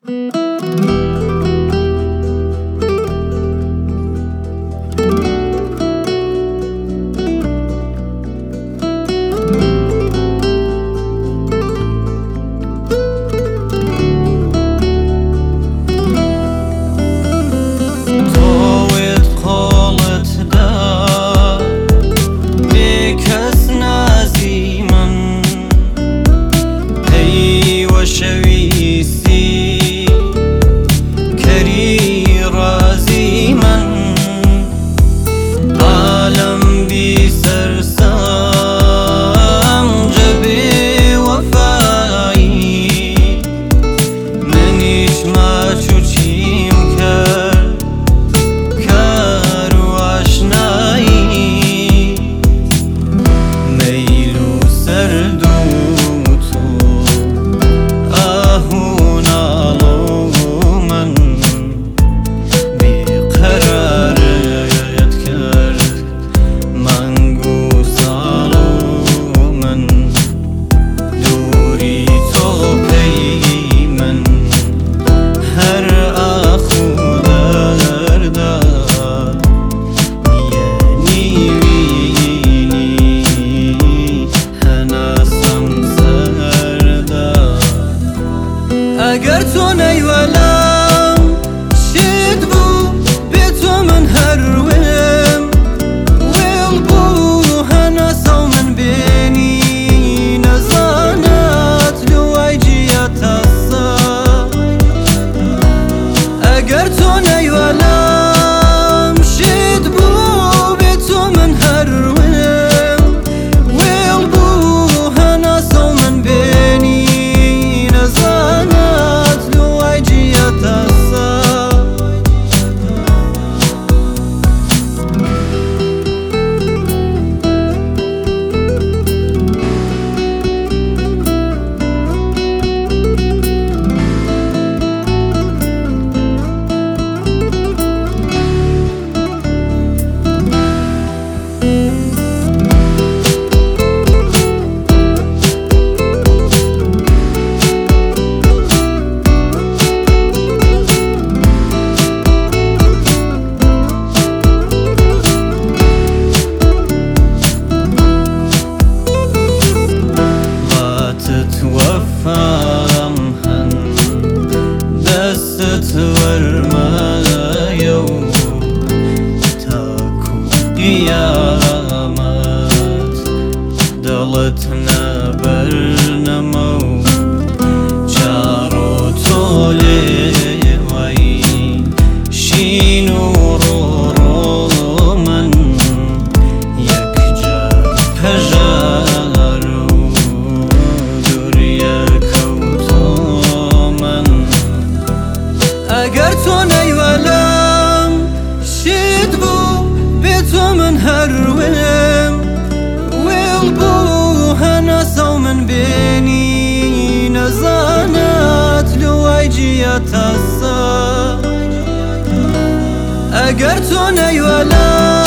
شويسي كري رازي من عالم بسرسام جبي وفاي منيش ما چوچيم كار واشناي ميلو سردو اگر تو نیولم شد بو به تو من هروم ویل بو هنسا من بینی نزانت لوای جیت هستا اگر تو نیولم شد بو به تو من هروم ویل بو هنسا من بینی توفام هن دست ورما يوم تاكو قيامات دلتنا برنمو جارو تولي وي شينو رو من يكجا پجارو اگر تو نیولم شد بو به تو من هروم ویل بو هنسا من بینی نزانت لوای جیت هستا اگر تو نیولم